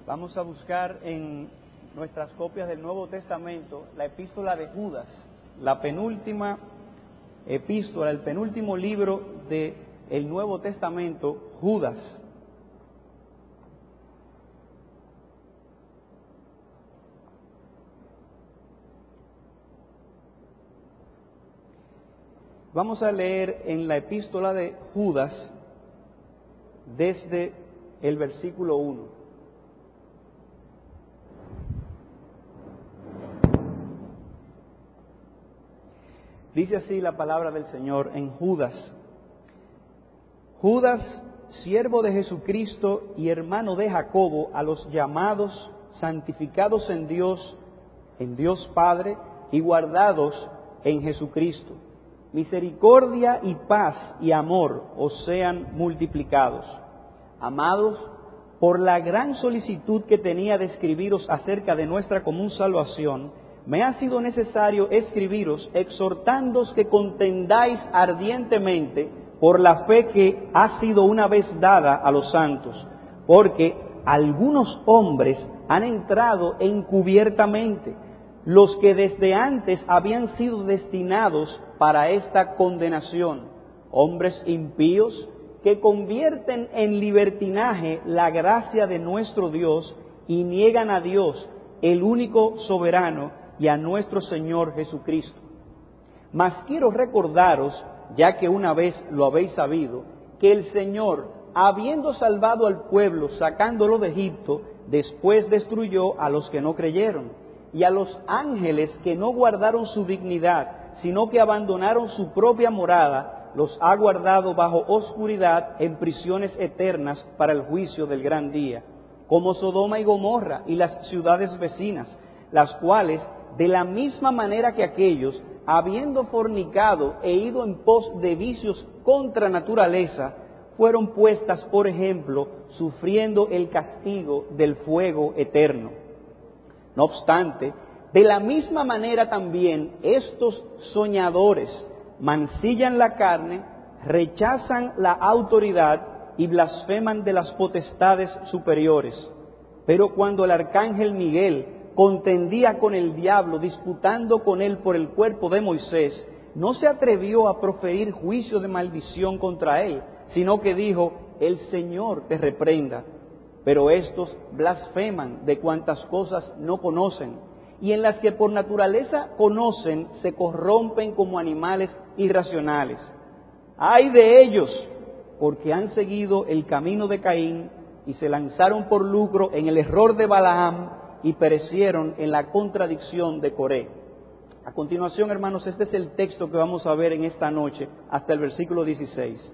Vamos a buscar en nuestras copias del Nuevo Testamento la epístola de Judas, la penúltima epístola, el penúltimo libro del Nuevo Testamento, Judas. Vamos a leer en la epístola de Judas desde el versículo 1. Dice así la palabra del Señor en Judas. Judas, siervo de Jesucristo y hermano de Jacobo, a los llamados, santificados en Dios Padre y guardados en Jesucristo. Misericordia y paz y amor os sean multiplicados. Amados, por la gran solicitud que tenía de escribiros acerca de nuestra común salvación, me ha sido necesario escribiros exhortándoos que contendáis ardientemente por la fe que ha sido una vez dada a los santos, porque algunos hombres han entrado encubiertamente, los que desde antes habían sido destinados para esta condenación, hombres impíos que convierten en libertinaje la gracia de nuestro Dios y niegan a Dios, el único soberano, y a nuestro Señor Jesucristo. Mas quiero recordaros, ya que una vez lo habéis sabido, que el Señor, habiendo salvado al pueblo sacándolo de Egipto, después destruyó a los que no creyeron, y a los ángeles que no guardaron su dignidad, sino que abandonaron su propia morada, los ha guardado bajo oscuridad en prisiones eternas para el juicio del gran día, como Sodoma y Gomorra y las ciudades vecinas, las cuales, de la misma manera que aquellos, habiendo fornicado e ido en pos de vicios contra naturaleza, fueron puestas por ejemplo, sufriendo el castigo del fuego eterno. No obstante, de la misma manera también estos soñadores mancillan la carne, rechazan la autoridad y blasfeman de las potestades superiores. Pero cuando el arcángel Miguel contendía con el diablo, disputando con él por el cuerpo de Moisés, no se atrevió a proferir juicio de maldición contra él, sino que dijo: el Señor te reprenda. Pero estos blasfeman de cuantas cosas no conocen, y en las que por naturaleza conocen se corrompen como animales irracionales. ¡Ay de ellos! Porque han seguido el camino de Caín y se lanzaron por lucro en el error de Balaam y perecieron en la contradicción de Coré. A continuación, hermanos, este es el texto que vamos a ver en esta noche hasta el versículo 16.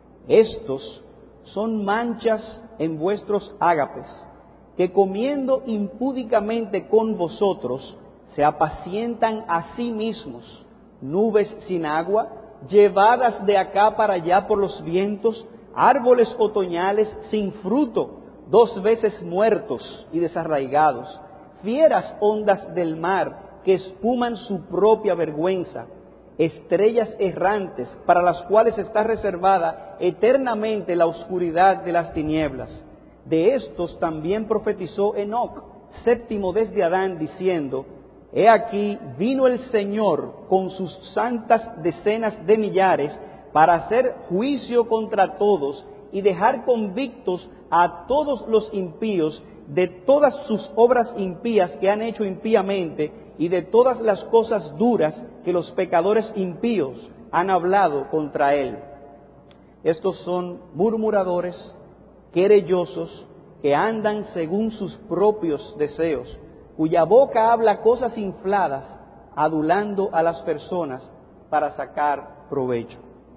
Estos son manchas en vuestros ágapes, que comiendo impúdicamente con vosotros, se apacientan a sí mismos, nubes sin agua, llevadas de acá para allá por los vientos, árboles otoñales sin fruto, 2 veces muertos y desarraigados, fieras ondas del mar que espuman su propia vergüenza, estrellas errantes para las cuales está reservada eternamente la oscuridad de las tinieblas. De estos también profetizó Enoc, séptimo desde Adán, diciendo: He aquí vino el Señor con sus santas decenas de millares para hacer juicio contra todos y dejar convictos a todos los impíos de todas sus obras impías que han hecho impíamente y de todas las cosas duras que los pecadores impíos han hablado contra él. Estos son murmuradores, querellosos, que andan según sus propios deseos, cuya boca habla cosas infladas, adulando a las personas para sacar provecho.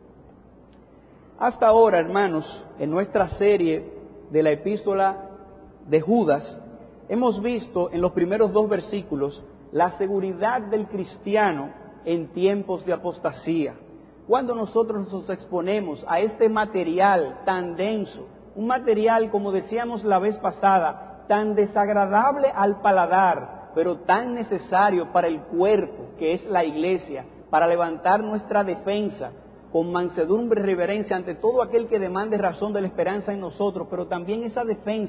Hasta ahora, hermanos, en nuestra serie de la epístola de Judas, hemos visto en los primeros 2 versículos la seguridad del cristiano en tiempos de apostasía. Cuando nosotros nos exponemos a este material tan denso, un material, como decíamos la vez pasada, tan desagradable al paladar, pero tan necesario para el cuerpo, que es la iglesia, para levantar nuestra defensa, con mansedumbre y reverencia ante todo aquel que demande razón de la esperanza en nosotros, pero también esa defensa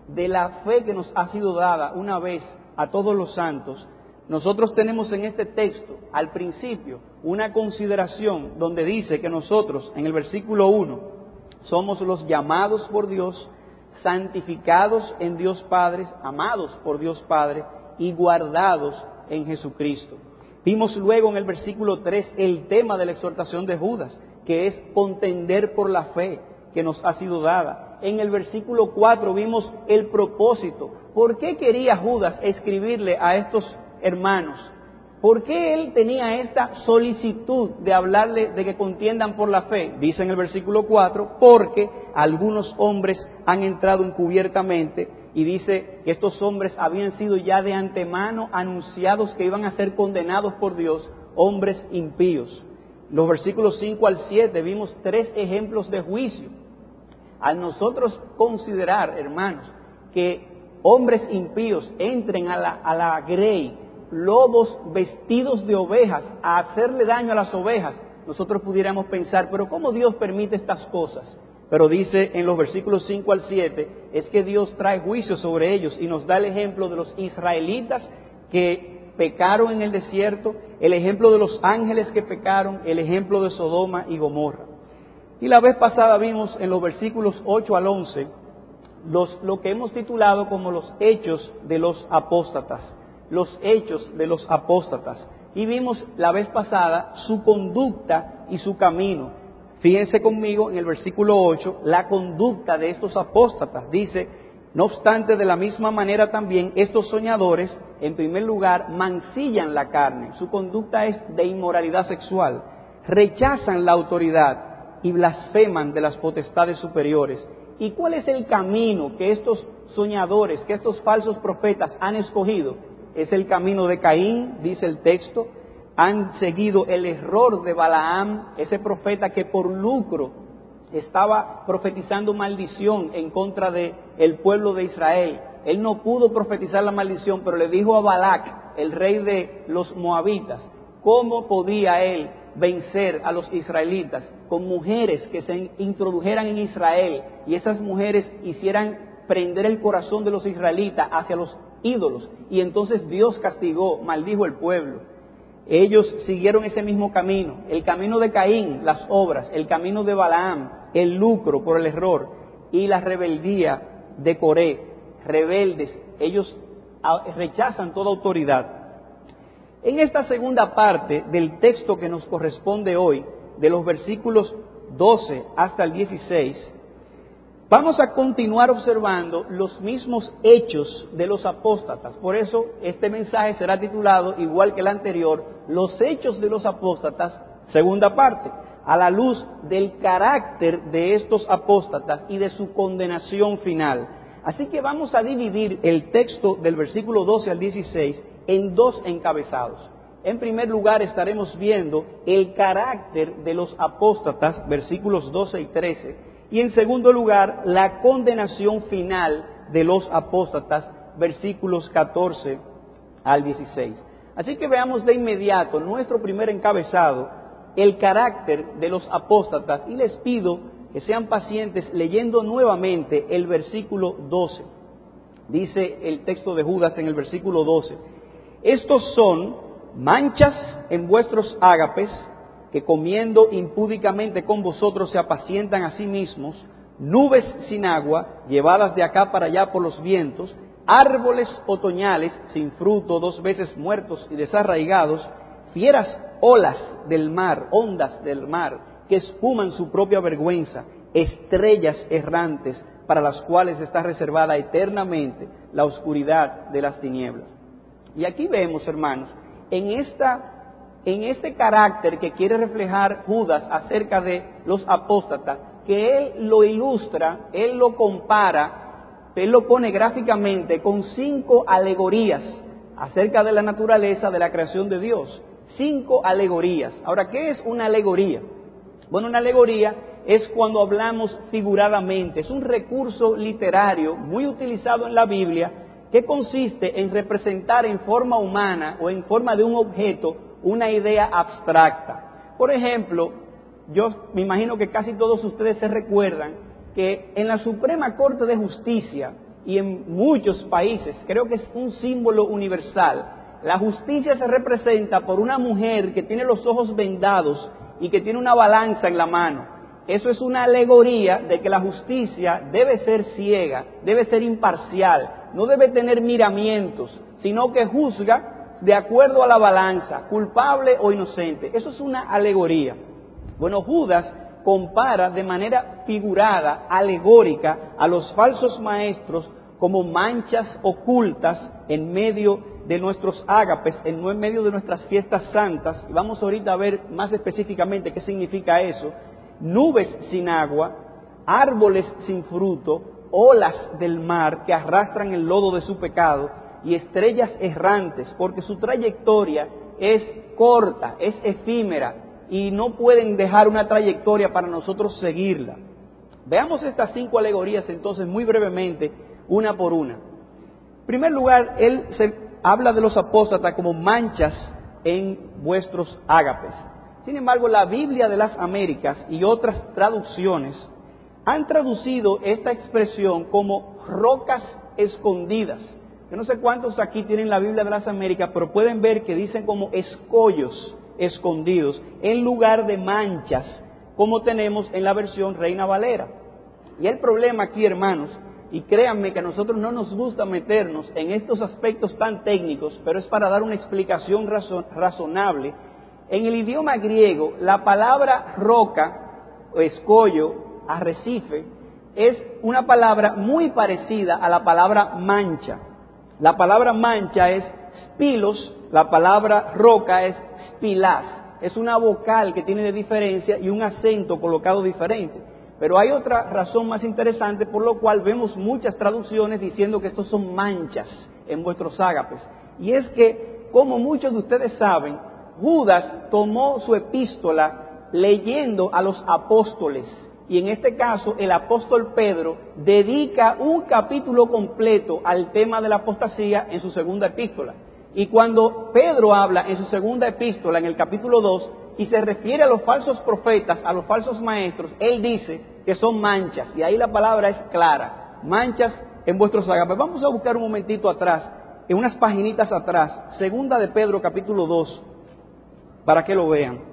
de la fe que nos ha sido dada una vez a todos los santos, nosotros tenemos en este texto, al principio, una consideración donde dice que nosotros, en el versículo 1, somos los llamados por Dios, santificados en Dios Padre, amados por Dios Padre y guardados en Jesucristo. Vimos luego en el versículo 3 el tema de la exhortación de Judas, que es contender por la fe que nos ha sido dada. En el versículo 4 vimos el propósito. ¿Por qué quería Judas escribirle a estos hermanos? ¿Por qué él tenía esta solicitud de hablarle de que contiendan por la fe? Dice en el versículo 4, porque algunos hombres han entrado encubiertamente, y dice que estos hombres habían sido ya de antemano anunciados que iban a ser condenados por Dios, hombres impíos. Los versículos 5 al 7 vimos 3 ejemplos de juicio. Al nosotros considerar, hermanos, que hombres impíos entren a la grey, lobos vestidos de ovejas, a hacerle daño a las ovejas, nosotros pudiéramos pensar, pero ¿cómo Dios permite estas cosas? Pero dice en los versículos 5 al 7, es que Dios trae juicio sobre ellos y nos da el ejemplo de los israelitas que pecaron en el desierto, el ejemplo de los ángeles que pecaron, el ejemplo de Sodoma y Gomorra. Y la vez pasada vimos en los versículos 8 al 11 lo que hemos titulado como los hechos de los apóstatas. Los hechos de los apóstatas. Y vimos la vez pasada su conducta y su camino. Fíjense conmigo en el versículo 8, la conducta de estos apóstatas. Dice, no obstante, de la misma manera también estos soñadores, en primer lugar, mancillan la carne. Su conducta es de inmoralidad sexual. Rechazan la autoridad y blasfeman de las potestades superiores. ¿Y cuál es el camino que estos soñadores, que estos falsos profetas han escogido? Es el camino de Caín, dice el texto. Han seguido el error de Balaam, ese profeta que por lucro estaba profetizando maldición en contra del pueblo de Israel. Él no pudo profetizar la maldición, pero le dijo a Balac, el rey de los moabitas, cómo podía él vencer a los israelitas con mujeres que se introdujeran en Israel y esas mujeres hicieran prender el corazón de los israelitas hacia los ídolos, y entonces Dios castigó, maldijo el pueblo. Ellos siguieron ese mismo camino, el camino de Caín, las obras, el camino de Balaam, el lucro por el error, y la rebeldía de Coré, rebeldes. Ellos rechazan toda autoridad. En esta segunda parte del texto que nos corresponde hoy, de los versículos 12 hasta el 16, vamos a continuar observando los mismos hechos de los apóstatas. Por eso este mensaje será titulado, igual que el anterior, Los hechos de los apóstatas, segunda parte, a la luz del carácter de estos apóstatas y de su condenación final. Así que vamos a dividir el texto del versículo 12 al 16 en 2 encabezados. En primer lugar estaremos viendo el carácter de los apóstatas, versículos 12 y 13, y en segundo lugar la condenación final de los apóstatas, versículos 14 al 16. Así que veamos de inmediato nuestro primer encabezado, el carácter de los apóstatas, y les pido que sean pacientes leyendo nuevamente el versículo 12. Dice el texto de Judas en el versículo 12, estos son manchas en vuestros ágapes, que comiendo impúdicamente con vosotros se apacientan a sí mismos, nubes sin agua, llevadas de acá para allá por los vientos, árboles otoñales sin fruto, 2 veces muertos y desarraigados, fieras olas del mar, ondas del mar, que espuman su propia vergüenza, estrellas errantes, para las cuales está reservada eternamente la oscuridad de las tinieblas. Y aquí vemos, hermanos, en este carácter que quiere reflejar Judas acerca de los apóstatas, que él lo ilustra, él lo compara, él lo pone gráficamente con 5 alegorías acerca de la naturaleza de la creación de Dios. 5 alegorías. Ahora, ¿qué es una alegoría? Bueno, una alegoría es cuando hablamos figuradamente, es un recurso literario muy utilizado en la Biblia que consiste en representar en forma humana o en forma de un objeto una idea abstracta. Por ejemplo, yo me imagino que casi todos ustedes se recuerdan que en la Suprema Corte de Justicia y en muchos países. Creo que es un símbolo universal. La justicia se representa por una mujer que tiene los ojos vendados y que tiene una balanza en la mano. Eso es una alegoría de que la justicia debe ser ciega, debe ser imparcial, no debe tener miramientos, sino que juzga de acuerdo a la balanza, culpable o inocente. Eso es una alegoría. Bueno, Judas compara de manera figurada, alegórica, a los falsos maestros como manchas ocultas en medio de nuestros ágapes, en medio de nuestras fiestas santas, y vamos ahorita a ver más específicamente qué significa eso, nubes sin agua, árboles sin fruto, olas del mar que arrastran el lodo de su pecado, y estrellas errantes, porque su trayectoria es corta, es efímera, y no pueden dejar una trayectoria para nosotros seguirla. Veamos estas 5 alegorías entonces muy brevemente, una por una. En primer lugar, él se habla de los apóstatas como manchas en vuestros ágapes. Sin embargo, la Biblia de las Américas y otras traducciones han traducido esta expresión como rocas escondidas. Yo no sé cuántos aquí tienen la Biblia de las Américas, pero pueden ver que dicen como escollos escondidos en lugar de manchas, como tenemos en la versión Reina Valera. Y el problema aquí, hermanos, y créanme que a nosotros no nos gusta meternos en estos aspectos tan técnicos, pero es para dar una explicación razonable. En el idioma griego, la palabra roca, o escollo, arrecife, es una palabra muy parecida a la palabra mancha. La palabra mancha es spilos, la palabra roca es spilás. Es una vocal que tiene de diferencia y un acento colocado diferente. Pero hay otra razón más interesante por lo cual vemos muchas traducciones diciendo que estos son manchas en vuestros ágapes. Y es que, como muchos de ustedes saben, Judas tomó su epístola leyendo a los apóstoles. Y en este caso, el apóstol Pedro dedica un capítulo completo al tema de la apostasía en su segunda epístola. Y cuando Pedro habla en su segunda epístola, en el capítulo 2, y se refiere a los falsos profetas, a los falsos maestros, él dice que son manchas. Y ahí la palabra es clara, manchas en vuestros ágapes. Vamos a buscar un momentito atrás, en unas paginitas atrás, segunda de Pedro capítulo 2, para que lo vean.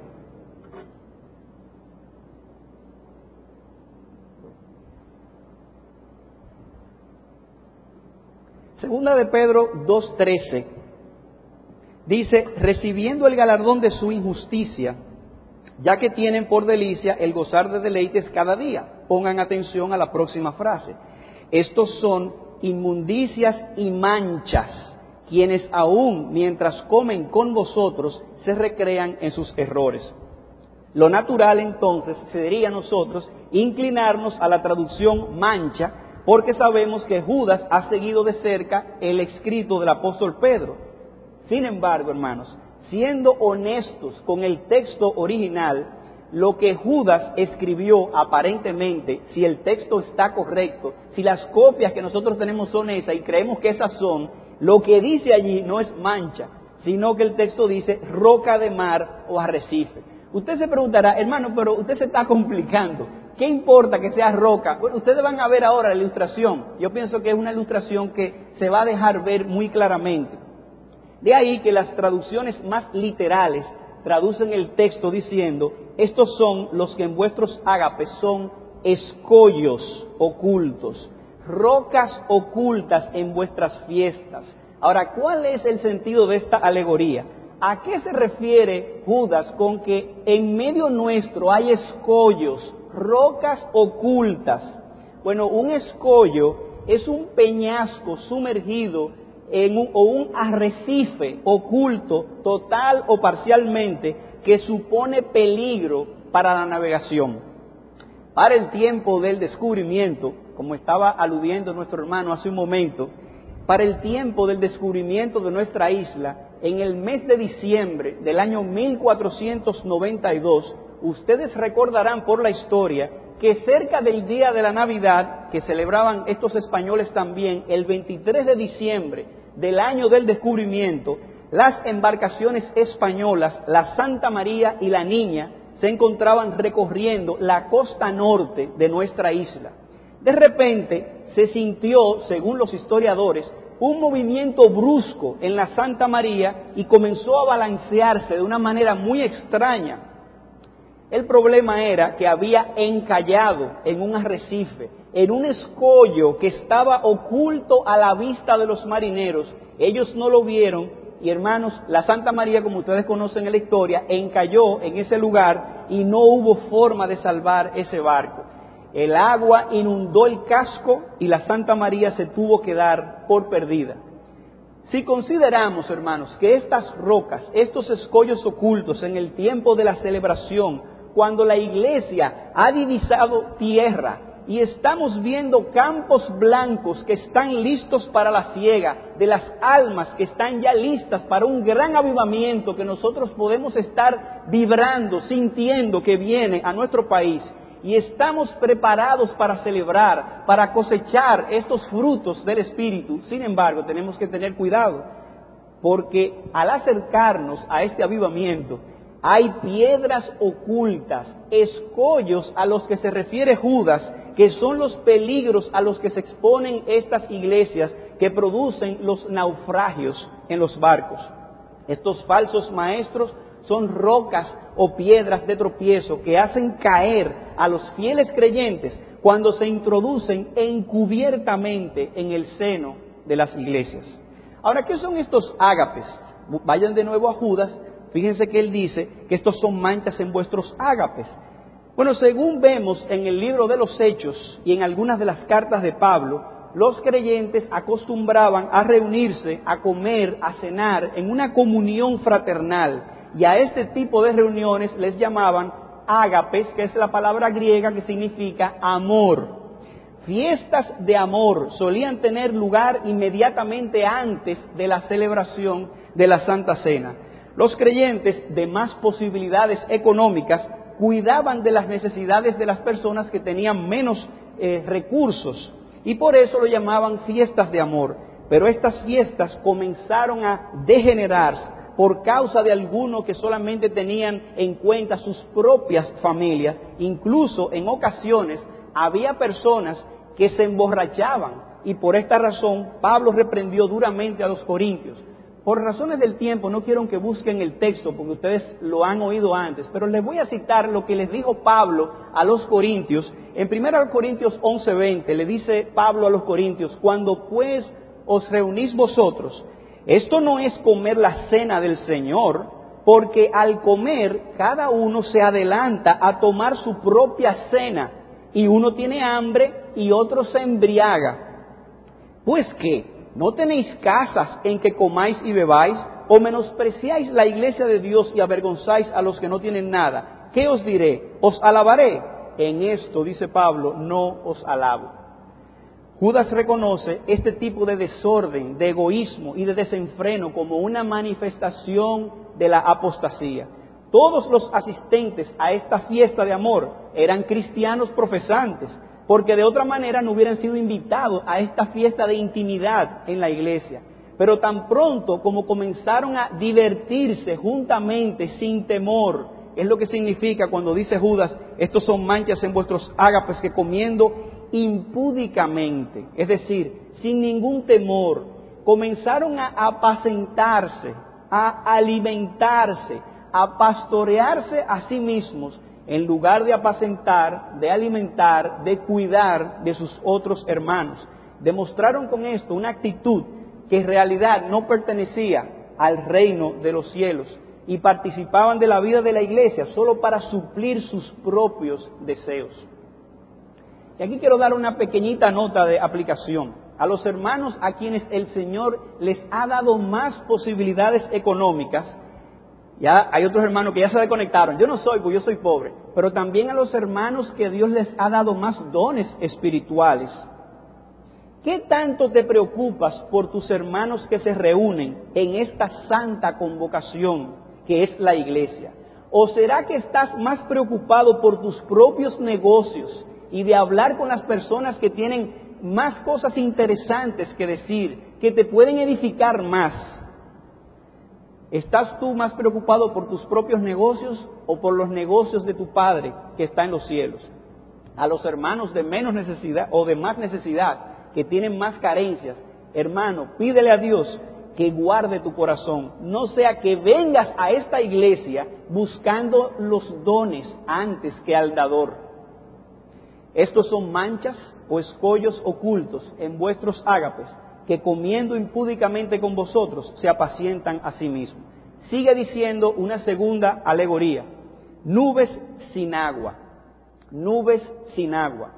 Segunda de Pedro 2:13 dice, recibiendo el galardón de su injusticia, ya que tienen por delicia el gozar de deleites cada día. Pongan atención a la próxima frase. Estos son inmundicias y manchas, quienes aún mientras comen con vosotros se recrean en sus errores. Lo natural entonces sería a nosotros inclinarnos a la traducción mancha, porque sabemos que Judas ha seguido de cerca el escrito del apóstol Pedro. Sin embargo, hermanos, siendo honestos con el texto original, lo que Judas escribió aparentemente, si el texto está correcto, si las copias que nosotros tenemos son esas y creemos que esas son, lo que dice allí no es mancha, sino que el texto dice roca de mar o arrecife. Usted se preguntará, hermano, pero usted se está complicando. ¿Qué importa que sea roca? Bueno, ustedes van a ver ahora la ilustración. Yo pienso que es una ilustración que se va a dejar ver muy claramente. De ahí que las traducciones más literales traducen el texto diciendo, estos son los que en vuestros ágapes son escollos ocultos, rocas ocultas en vuestras fiestas. Ahora, ¿cuál es el sentido de esta alegoría? ¿A qué se refiere Judas con que en medio nuestro hay escollos, rocas ocultas? Bueno, un escollo es un peñasco sumergido o un arrecife oculto, total o parcialmente, que supone peligro para la navegación. Para el tiempo del descubrimiento, como estaba aludiendo nuestro hermano hace un momento, para el tiempo del descubrimiento de nuestra isla, en el mes de diciembre del año 1492, ustedes recordarán por la historia que cerca del día de la Navidad, que celebraban estos españoles también, el 23 de diciembre del año del descubrimiento, las embarcaciones españolas, la Santa María y la Niña, se encontraban recorriendo la costa norte de nuestra isla. De repente se sintió, según los historiadores, un movimiento brusco en la Santa María y comenzó a balancearse de una manera muy extraña. El problema era que había encallado en un arrecife, en un escollo que estaba oculto a la vista de los marineros. Ellos no lo vieron y, hermanos, la Santa María, como ustedes conocen en la historia, encalló en ese lugar y no hubo forma de salvar ese barco. El agua inundó el casco y la Santa María se tuvo que dar por perdida. Si consideramos, hermanos, que estas rocas, estos escollos ocultos en el tiempo de la celebración, cuando la iglesia ha divisado tierra y estamos viendo campos blancos que están listos para la siega, de las almas que están ya listas para un gran avivamiento que nosotros podemos estar vibrando, sintiendo que viene a nuestro país, y estamos preparados para celebrar, para cosechar estos frutos del Espíritu. Sin embargo, tenemos que tener cuidado, porque al acercarnos a este avivamiento, hay piedras ocultas, escollos a los que se refiere Judas, que son los peligros a los que se exponen estas iglesias que producen los naufragios en los barcos. Estos falsos maestros son rocas o piedras de tropiezo que hacen caer a los fieles creyentes cuando se introducen encubiertamente en el seno de las iglesias. Ahora, ¿qué son estos ágapes? Vayan de nuevo a Judas. Fíjense que él dice que estos son manchas en vuestros ágapes. Bueno, según vemos en el libro de los Hechos y en algunas de las cartas de Pablo, los creyentes acostumbraban a reunirse, a comer, a cenar en una comunión fraternal. Y a este tipo de reuniones les llamaban ágapes, que es la palabra griega que significa amor. Fiestas de amor solían tener lugar inmediatamente antes de la celebración de la Santa Cena. Los creyentes de más posibilidades económicas cuidaban de las necesidades de las personas que tenían menos recursos y por eso lo llamaban fiestas de amor. Pero estas fiestas comenzaron a degenerarse por causa de algunos que solamente tenían en cuenta sus propias familias. Incluso en ocasiones había personas que se emborrachaban y por esta razón Pablo reprendió duramente a los corintios. Por razones del tiempo no quiero que busquen el texto porque ustedes lo han oído antes, pero les voy a citar lo que les dijo Pablo a los corintios. En 1 Corintios 11:20 le dice Pablo a los corintios: cuando pues os reunís vosotros, esto no es comer la cena del Señor, porque al comer cada uno se adelanta a tomar su propia cena, y uno tiene hambre y otro se embriaga. Pues ¿qué? ¿No tenéis casas en que comáis y bebáis? ¿O menospreciáis la iglesia de Dios y avergonzáis a los que no tienen nada? ¿Qué os diré? ¿Os alabaré? En esto, dice Pablo, no os alabo. Judas reconoce este tipo de desorden, de egoísmo y de desenfreno como una manifestación de la apostasía. Todos los asistentes a esta fiesta de amor eran cristianos profesantes, porque de otra manera no hubieran sido invitados a esta fiesta de intimidad en la iglesia. Pero tan pronto como comenzaron a divertirse juntamente sin temor, es lo que significa cuando dice Judas: estos son manchas en vuestros ágapes, que comiendo impúdicamente, es decir, sin ningún temor, comenzaron a apacentarse, a alimentarse, a pastorearse a sí mismos, en lugar de apacentar, de alimentar, de cuidar de sus otros hermanos. Demostraron con esto una actitud que en realidad no pertenecía al reino de los cielos y participaban de la vida de la iglesia solo para suplir sus propios deseos. Y aquí quiero dar una pequeñita nota de aplicación. A los hermanos a quienes el Señor les ha dado más posibilidades económicas, ya hay otros hermanos que ya se desconectaron. Yo no soy, porque yo soy pobre. Pero también a los hermanos que Dios les ha dado más dones espirituales. ¿Qué tanto te preocupas por tus hermanos que se reúnen en esta santa convocación que es la iglesia? ¿O será que estás más preocupado por tus propios negocios y de hablar con las personas que tienen más cosas interesantes que decir, que te pueden edificar más? ¿Estás tú más preocupado por tus propios negocios o por los negocios de tu Padre que está en los cielos? A los hermanos de menos necesidad o de más necesidad que tienen más carencias, hermano, pídele a Dios que guarde tu corazón. No sea que vengas a esta iglesia buscando los dones antes que al dador. Estos son manchas o escollos ocultos en vuestros ágapes, que comiendo impúdicamente con vosotros se apacientan a sí mismos. Sigue diciendo una segunda alegoría: nubes sin agua. Nubes sin agua.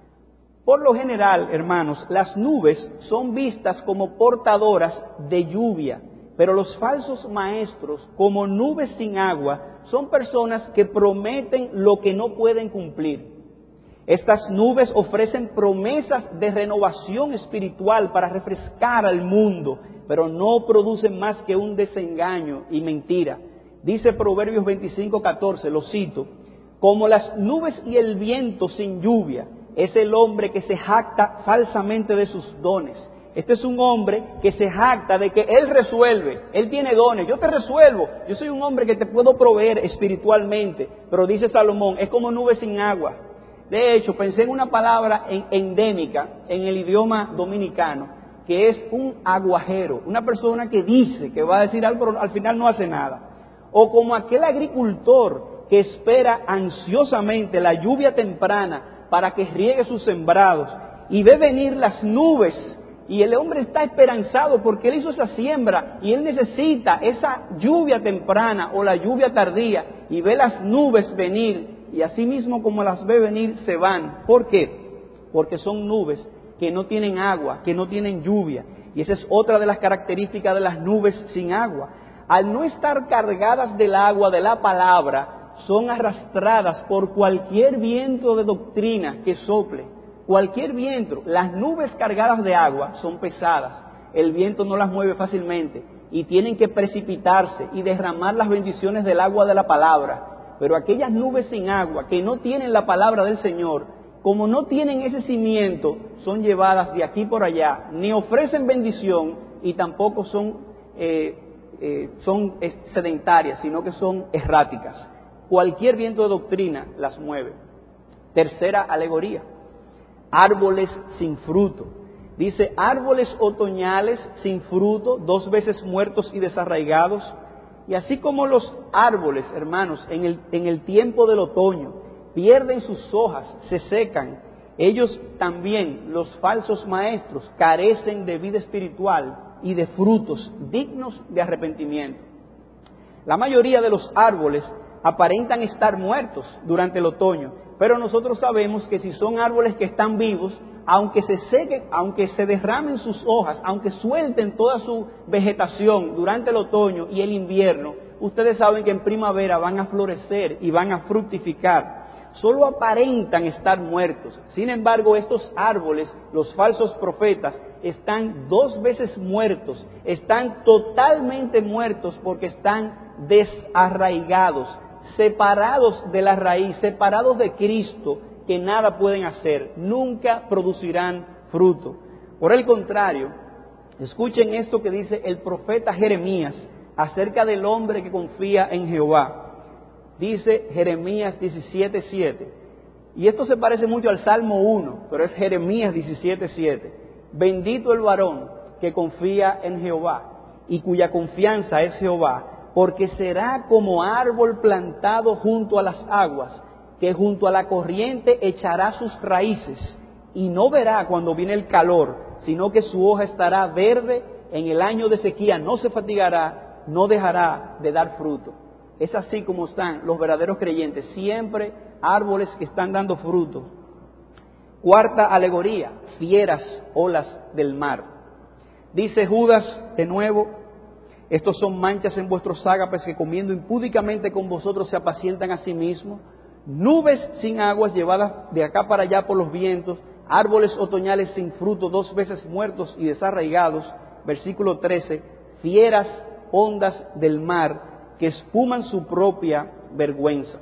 Por lo general, hermanos, las nubes son vistas como portadoras de lluvia, pero los falsos maestros, como nubes sin agua, son personas que prometen lo que no pueden cumplir. Estas nubes ofrecen promesas de renovación espiritual para refrescar al mundo, pero no producen más que un desengaño y mentira. Dice Proverbios 25:14, lo cito: como las nubes y el viento sin lluvia, es el hombre que se jacta falsamente de sus dones. Este es un hombre que se jacta de que él resuelve, él tiene dones, yo te resuelvo, yo soy un hombre que te puedo proveer espiritualmente, pero dice Salomón, es como nubes sin agua. De hecho, pensé en una palabra endémica en el idioma dominicano, que es un aguajero, una persona que dice que va a decir algo, pero al final no hace nada. O como aquel agricultor que espera ansiosamente la lluvia temprana para que riegue sus sembrados, y ve venir las nubes, y el hombre está esperanzado porque él hizo esa siembra, y él necesita esa lluvia temprana o la lluvia tardía, y ve las nubes venir, y así mismo como las ve venir, se van. ¿Por qué? Porque son nubes que no tienen agua, que no tienen lluvia, y esa es otra de las características de las nubes sin agua. Al no estar cargadas del agua de la palabra, son arrastradas por cualquier viento de doctrina que sople, cualquier viento. Las nubes cargadas de agua son pesadas, el viento no las mueve fácilmente y tienen que precipitarse y derramar las bendiciones del agua de la palabra. Pero aquellas nubes sin agua que no tienen la palabra del Señor, como no tienen ese cimiento, son llevadas de aquí por allá, ni ofrecen bendición y tampoco son sedentarias, sino que son erráticas. Cualquier viento de doctrina las mueve. Tercera alegoría: árboles sin fruto. Dice, árboles otoñales sin fruto, 2 veces muertos y desarraigados. Y así como los árboles, hermanos, en el tiempo del otoño, pierden sus hojas, se secan, ellos también, los falsos maestros, carecen de vida espiritual y de frutos dignos de arrepentimiento. La mayoría de los árboles aparentan estar muertos durante el otoño, pero nosotros sabemos que si son árboles que están vivos, aunque se sequen, aunque se derramen sus hojas, aunque suelten toda su vegetación durante el otoño y el invierno, ustedes saben que en primavera van a florecer y van a fructificar. Solo aparentan estar muertos. Sin embargo, estos árboles, los falsos profetas, están 2 veces muertos, están totalmente muertos porque están desarraigados, separados de la raíz, separados de Cristo, que nada pueden hacer, nunca producirán fruto. Por el contrario, escuchen esto que dice el profeta Jeremías acerca del hombre que confía en Jehová. Dice Jeremías 17:7, y esto se parece mucho al Salmo 1, pero es Jeremías 17:7. Bendito el varón que confía en Jehová y cuya confianza es Jehová, porque será como árbol plantado junto a las aguas, que junto a la corriente echará sus raíces y no verá cuando viene el calor, sino que su hoja estará verde, en el año de sequía no se fatigará, no dejará de dar fruto. Es así como están los verdaderos creyentes, siempre árboles que están dando fruto. Cuarta alegoría, fieras olas del mar. Dice Judas de nuevo, estos son manchas en vuestros ágapes que comiendo impúdicamente con vosotros se apacientan a sí mismos, nubes sin aguas llevadas de acá para allá por los vientos, árboles otoñales sin fruto, 2 veces muertos y desarraigados. Versículo 13, fieras ondas del mar que espuman su propia vergüenza.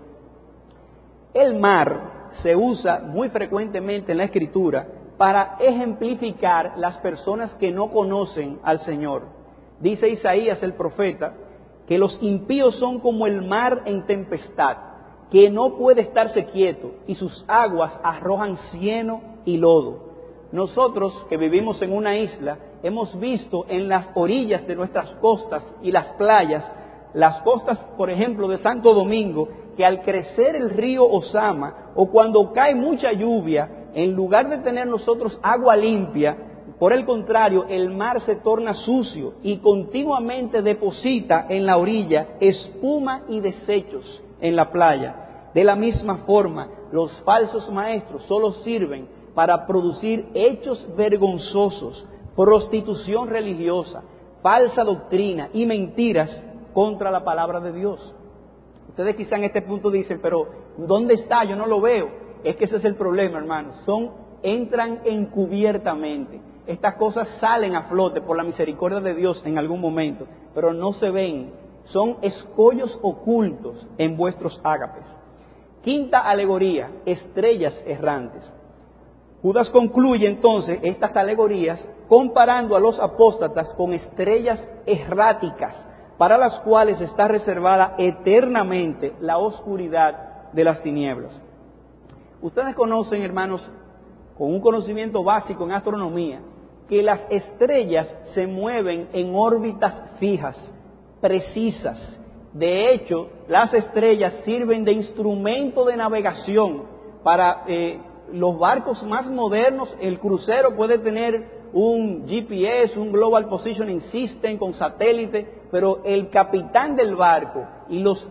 El mar se usa muy frecuentemente en la Escritura para ejemplificar las personas que no conocen al Señor. Dice Isaías el profeta que los impíos son como el mar en tempestad, que no puede estarse quieto y sus aguas arrojan cieno y lodo. nosotros que vivimos en una isla, hemos visto en las orillas de nuestras costas y las playas, las costas, por ejemplo, de Santo Domingo, que al crecer el río Ozama o cuando cae mucha lluvia, en lugar de tener nosotros agua limpia, por el contrario, el mar se torna sucio y continuamente deposita en la orilla espuma y desechos en la playa. De la misma forma, los falsos maestros solo sirven para producir hechos vergonzosos, prostitución religiosa, falsa doctrina y mentiras contra la palabra de Dios. Ustedes quizá en este punto dicen, pero ¿dónde está? Yo no lo veo. Es que ese es el problema, hermanos. Entran encubiertamente. Estas cosas salen a flote por la misericordia de Dios en algún momento, pero no se ven. Son escollos ocultos en vuestros ágapes. Quinta alegoría, estrellas errantes. Judas concluye entonces estas alegorías comparando a los apóstatas con estrellas erráticas, para las cuales está reservada eternamente la oscuridad de las tinieblas. Ustedes conocen, hermanos, con un conocimiento básico en astronomía, que las estrellas se mueven en órbitas fijas, precisas. De hecho, las estrellas sirven de instrumento de navegación para los barcos más modernos. El crucero puede tener un GPS, un Global Positioning System con satélite, pero el capitán del barco y los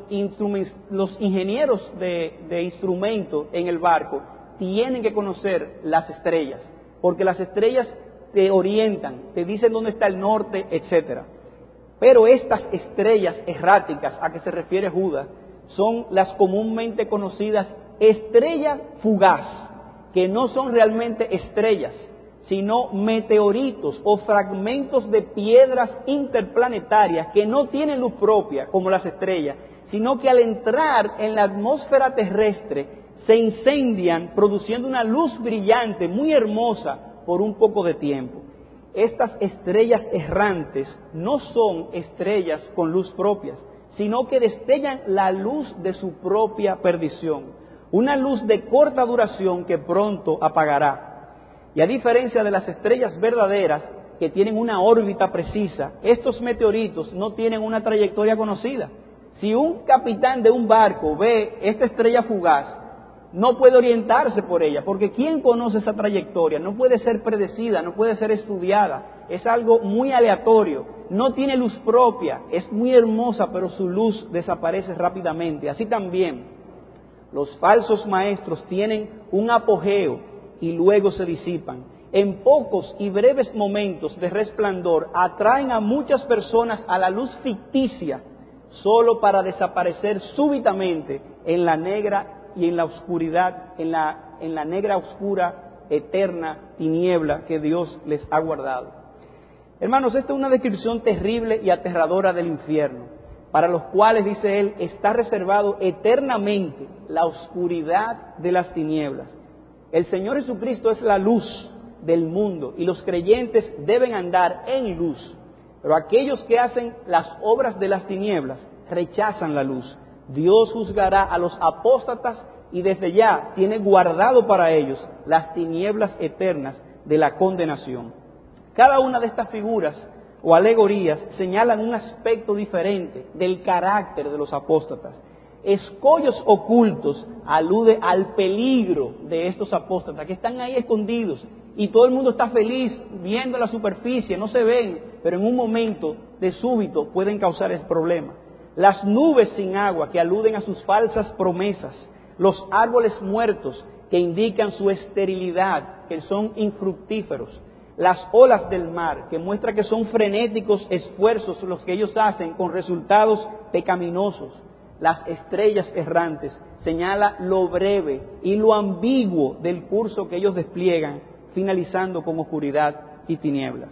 ingenieros de instrumentos en el barco tienen que conocer las estrellas, porque las estrellas te orientan, te dicen dónde está el norte, etcétera. Pero estas estrellas erráticas a que se refiere Judas son las comúnmente conocidas estrellas fugaz, que no son realmente estrellas, sino meteoritos o fragmentos de piedras interplanetarias que no tienen luz propia como las estrellas, sino que al entrar en la atmósfera terrestre se incendian produciendo una luz brillante, muy hermosa, por un poco de tiempo. Estas estrellas errantes no son estrellas con luz propias, sino que destellan la luz de su propia perdición, una luz de corta duración que pronto apagará. Y a diferencia de las estrellas verdaderas, que tienen una órbita precisa, estos meteoritos no tienen una trayectoria conocida. Si un capitán de un barco ve esta estrella fugaz, no puede orientarse por ella, porque ¿quién conoce esa trayectoria? No puede ser predecida, no puede ser estudiada, es algo muy aleatorio, no tiene luz propia, es muy hermosa, pero su luz desaparece rápidamente. Así también, los falsos maestros tienen un apogeo y luego se disipan. En pocos y breves momentos de resplandor atraen a muchas personas a la luz ficticia, solo para desaparecer súbitamente en la negra y en la oscuridad, en la negra oscura, eterna tiniebla que Dios les ha guardado. Hermanos, esta es una descripción terrible y aterradora del infierno, para los cuales, dice él, está reservado eternamente la oscuridad de las tinieblas. El Señor Jesucristo es la luz del mundo y los creyentes deben andar en luz, pero aquellos que hacen las obras de las tinieblas rechazan la luz. Dios juzgará a los apóstatas y desde ya tiene guardado para ellos las tinieblas eternas de la condenación. Cada una de estas figuras o alegorías señalan un aspecto diferente del carácter de los apóstatas. Escollos ocultos alude al peligro de estos apóstatas que están ahí escondidos y todo el mundo está feliz viendo la superficie, no se ven, pero en un momento de súbito pueden causar ese problema. Las nubes sin agua que aluden a sus falsas promesas, los árboles muertos que indican su esterilidad, que son infructíferos, las olas del mar que muestran que son frenéticos esfuerzos los que ellos hacen con resultados pecaminosos, las estrellas errantes señala lo breve y lo ambiguo del curso que ellos despliegan, finalizando con oscuridad y tinieblas.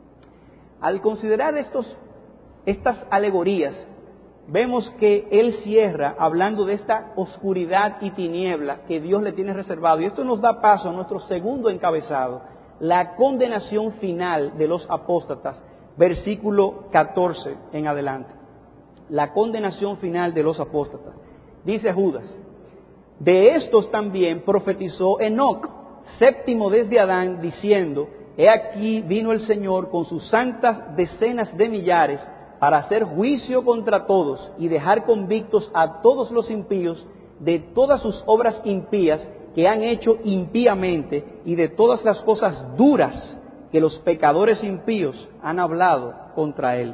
Al considerar estas alegorías, vemos que él cierra hablando de esta oscuridad y tiniebla que Dios le tiene reservado. Y esto nos da paso a nuestro segundo encabezado, la condenación final de los apóstatas, versículo 14 en adelante. La condenación final de los apóstatas. Dice Judas, de estos también profetizó Enoc séptimo desde Adán, diciendo: He aquí vino el Señor con sus santas decenas de millares para hacer juicio contra todos y dejar convictos a todos los impíos de todas sus obras impías que han hecho impíamente y de todas las cosas duras que los pecadores impíos han hablado contra él.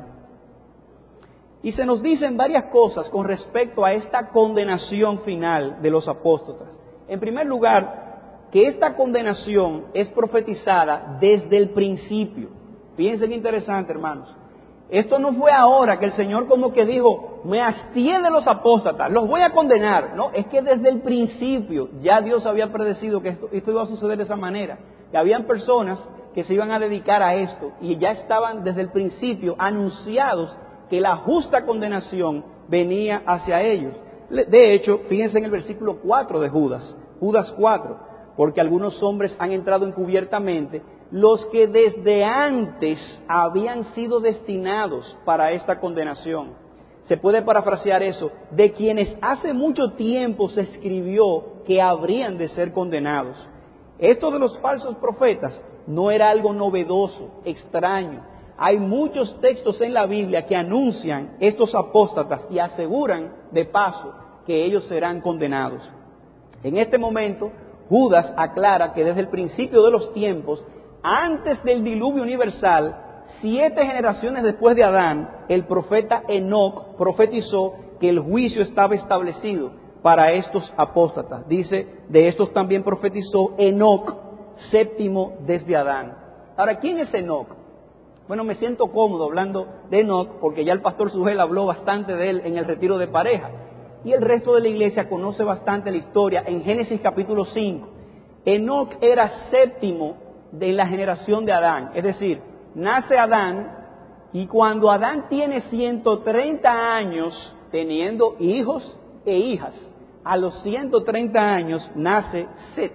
Y se nos dicen varias cosas con respecto a esta condenación final de los apóstatas. En primer lugar, que esta condenación es profetizada desde el principio. Fíjense qué interesante, hermanos. Esto no fue ahora que el Señor como que dijo: me hastié de los apóstatas, los voy a condenar. No, es que desde el principio ya Dios había predecido que esto iba a suceder de esa manera. Que habían personas que se iban a dedicar a esto y ya estaban desde el principio anunciados que la justa condenación venía hacia ellos. De hecho, fíjense en el versículo 4 de Judas 4, porque algunos hombres han entrado encubiertamente, los que desde antes habían sido destinados para esta condenación. Se puede parafrasear eso: de quienes hace mucho tiempo se escribió que habrían de ser condenados. Esto de los falsos profetas no era algo novedoso, extraño. Hay muchos textos en la Biblia que anuncian estos apóstatas y aseguran de paso que ellos serán condenados. En este momento, Judas aclara que desde el principio de los tiempos, antes del diluvio universal, 7 generaciones después de Adán, el profeta Enoc profetizó que el juicio estaba establecido para estos apóstatas. Dice: de estos también profetizó Enoc, séptimo desde Adán. Ahora, ¿quién es Enoc? Bueno, me siento cómodo hablando de Enoc porque ya el pastor Sugel habló bastante de él en el retiro de pareja. Y el resto de la iglesia conoce bastante la historia en Génesis capítulo 5. Enoc era séptimo de la generación de Adán. Es decir, nace Adán y cuando Adán tiene 130 años teniendo hijos e hijas, a los 130 años nace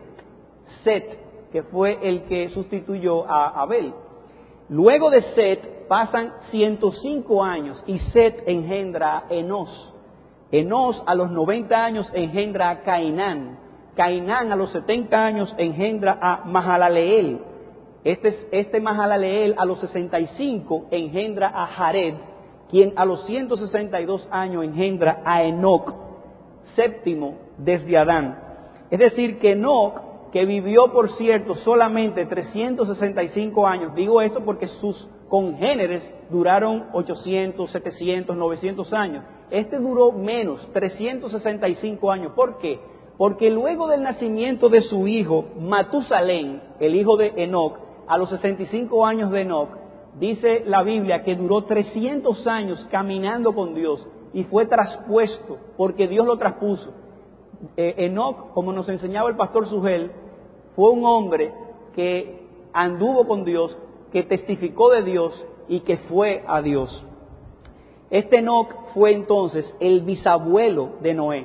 Set, que fue el que sustituyó a Abel. Luego de Set pasan 105 años y Set engendra a Enós. Enós a los 90 años engendra a Cainán. Cainán a los 70 años engendra a Mahalaleel. Este Mahalaleel a los 65 engendra a Jared, quien a los 162 años engendra a Enoc, séptimo desde Adán. Es decir, que Enoc, que vivió, por cierto, solamente 365 años. Digo esto porque sus congéneres duraron 800, 700, 900 años. Este duró menos, 365 años. ¿Por qué? Porque luego del nacimiento de su hijo, Matusalén, el hijo de Enoc, a los 65 años de Enoc, dice la Biblia que duró 300 años caminando con Dios y fue traspuesto porque Dios lo traspuso. Enoc, como nos enseñaba el pastor Sugel, fue un hombre que anduvo con Dios, que testificó de Dios y que fue a Dios. Este Enoc fue entonces el bisabuelo de Noé,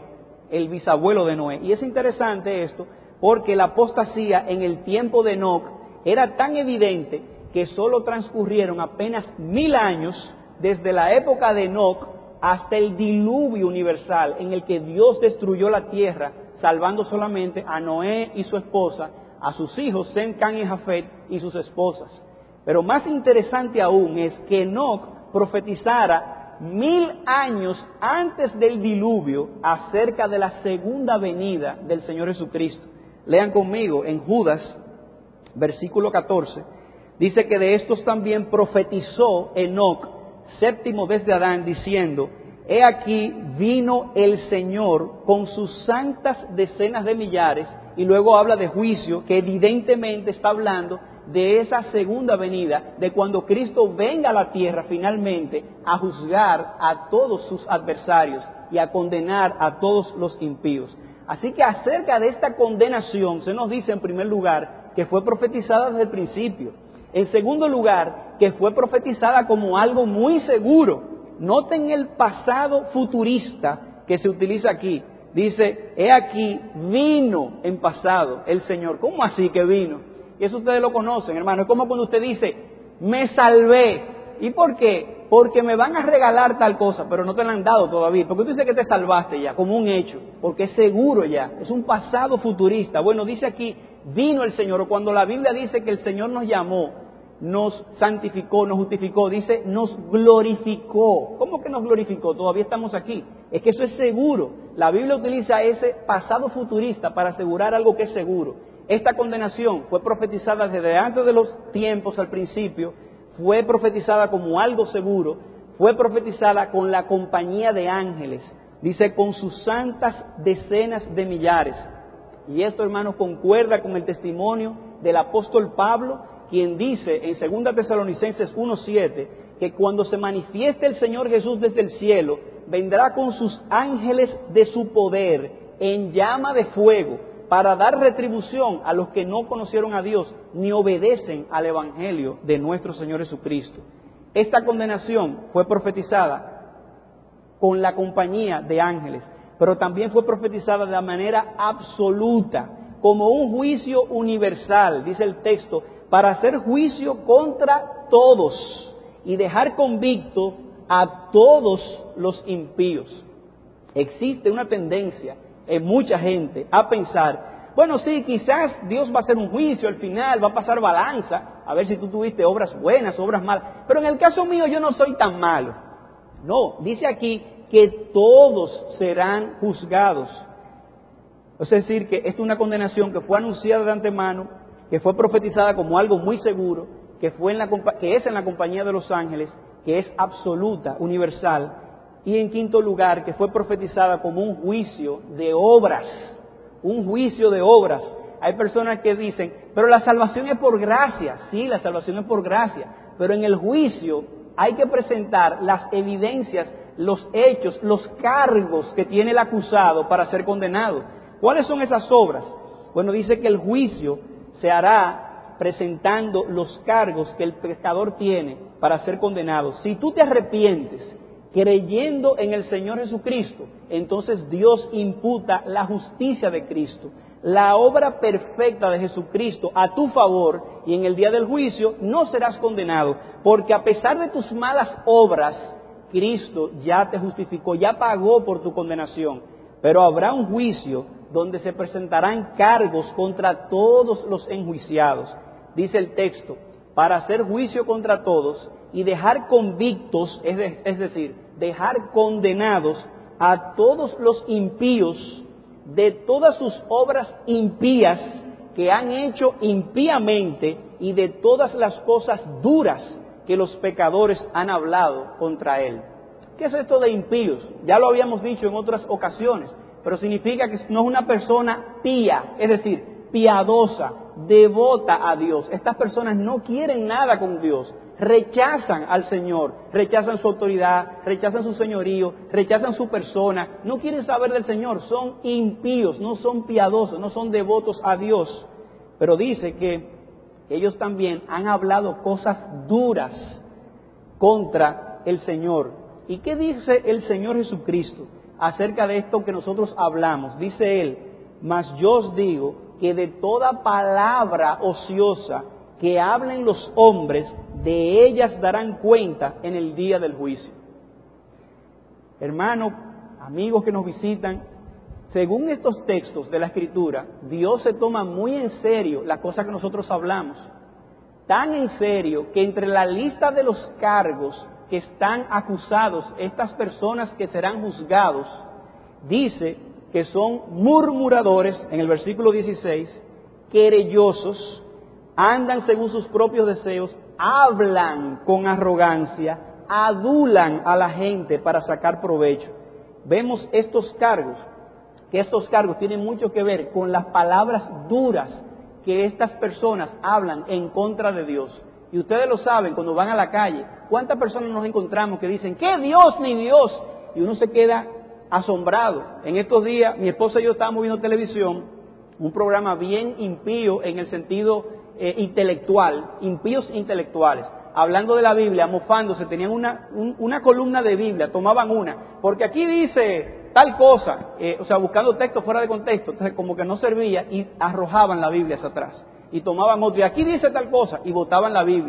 Y es interesante esto porque la apostasía en el tiempo de Enoc era tan evidente que solo transcurrieron apenas 1000 años desde la época de Enoc hasta el diluvio universal en el que Dios destruyó la tierra, salvando solamente a Noé y su esposa, a sus hijos Sem, Cam y Jafet y sus esposas. Pero más interesante aún es que Enoc profetizara 1000 años antes del diluvio acerca de la segunda venida del Señor Jesucristo. Lean conmigo en Judas, versículo 14, dice que de estos también profetizó Enoc, séptimo desde Adán, diciendo: He aquí vino el Señor con sus santas decenas de millares, y luego habla de juicio, que evidentemente está hablando de esa segunda venida, de cuando Cristo venga a la tierra finalmente a juzgar a todos sus adversarios y a condenar a todos los impíos. Así que acerca de esta condenación se nos dice en primer lugar que fue profetizada desde el principio. En segundo lugar, que fue profetizada como algo muy seguro. Noten el pasado futurista que se utiliza aquí. Dice: he aquí vino en pasado el Señor. ¿Cómo así que vino? Y eso ustedes lo conocen, hermano. Es como cuando usted dice: me salvé. ¿Y por qué? porque me van a regalar tal cosa, pero no te la han dado todavía. Porque tú dices que te salvaste ya, como un hecho, porque es seguro ya, es un pasado futurista. Bueno, dice aquí, vino el Señor, o cuando la Biblia dice que el Señor nos llamó, nos santificó, nos justificó, dice, nos glorificó. ¿Cómo que nos glorificó? Todavía estamos aquí. Es que eso es seguro. La Biblia utiliza ese pasado futurista para asegurar algo que es seguro. Esta condenación fue profetizada desde antes de los tiempos, al principio, fue profetizada como algo seguro, fue profetizada con la compañía de ángeles, dice, con sus santas decenas de millares. Y esto, hermanos, concuerda con el testimonio del apóstol Pablo, quien dice en 2 Tesalonicenses 1:7, que cuando se manifieste el Señor Jesús desde el cielo, vendrá con sus ángeles de su poder en llama de fuego, para dar retribución a los que no conocieron a Dios ni obedecen al Evangelio de nuestro Señor Jesucristo. Esta condenación fue profetizada con la compañía de ángeles, pero también fue profetizada de manera absoluta, como un juicio universal, dice el texto, para hacer juicio contra todos y dejar convicto a todos los impíos. Existe una tendencia en mucha gente a pensar, bueno, sí, quizás Dios va a hacer un juicio al final, va a pasar balanza, a ver si tú tuviste obras buenas, obras malas, pero en el caso mío yo no soy tan malo. No, dice aquí que todos serán juzgados. Es decir, que esta es una condenación que fue anunciada de antemano, que fue profetizada como algo muy seguro, que es en la compañía de los ángeles, que es absoluta, universal, y en quinto lugar, que fue profetizada como un juicio de obras, un juicio de obras. Hay personas que dicen, pero la salvación es por gracia. Sí, la salvación es por gracia, pero en el juicio hay que presentar las evidencias, los hechos, los cargos que tiene el acusado para ser condenado. ¿Cuáles son esas obras? Bueno, dice que el juicio se hará presentando los cargos que el pecador tiene para ser condenado. Si tú te arrepientes creyendo en el Señor Jesucristo, entonces Dios imputa la justicia de Cristo, la obra perfecta de Jesucristo a tu favor, y en el día del juicio no serás condenado, porque a pesar de tus malas obras, Cristo ya te justificó, ya pagó por tu condenación. Pero habrá un juicio donde se presentarán cargos contra todos los enjuiciados. Dice el texto, para hacer juicio contra todos y dejar convictos, es decir, dejar condenados a todos los impíos de todas sus obras impías que han hecho impíamente y de todas las cosas duras que los pecadores han hablado contra él. ¿Qué es esto de impíos? Ya lo habíamos dicho en otras ocasiones, pero significa que no es una persona pía, es decir, piadosa, devota a Dios. Estas personas no quieren nada con Dios, rechazan al Señor, rechazan su autoridad, rechazan su señorío, rechazan su persona, no quieren saber del Señor, son impíos, no son piadosos, no son devotos a Dios. Pero dice que ellos también han hablado cosas duras contra el Señor. ¿Y qué dice el Señor Jesucristo acerca de esto que nosotros hablamos? Dice Él, mas yo os digo que de toda palabra ociosa que hablen los hombres, de ellas darán cuenta en el día del juicio. Hermanos, amigos que nos visitan, según estos textos de la Escritura, Dios se toma muy en serio las cosas que nosotros hablamos. Tan en serio que entre la lista de los cargos que están acusados, estas personas que serán juzgados, dice que son murmuradores, en el versículo 16, querellosos, andan según sus propios deseos, hablan con arrogancia, adulan a la gente para sacar provecho. Vemos estos cargos, que estos cargos tienen mucho que ver con las palabras duras que estas personas hablan en contra de Dios. Y ustedes lo saben cuando van a la calle, ¿cuántas personas nos encontramos que dicen, ¡qué Dios ni Dios! Y uno se queda asombrado. En estos días, mi esposa y yo estábamos viendo televisión, un programa bien impío en el sentido intelectual, impíos intelectuales, hablando de la Biblia, mofándose, tenían una columna de Biblia, tomaban una, porque aquí dice tal cosa, buscando texto fuera de contexto, entonces como que no servía y arrojaban la Biblia hacia atrás y tomaban otro, y aquí dice tal cosa y botaban la Biblia.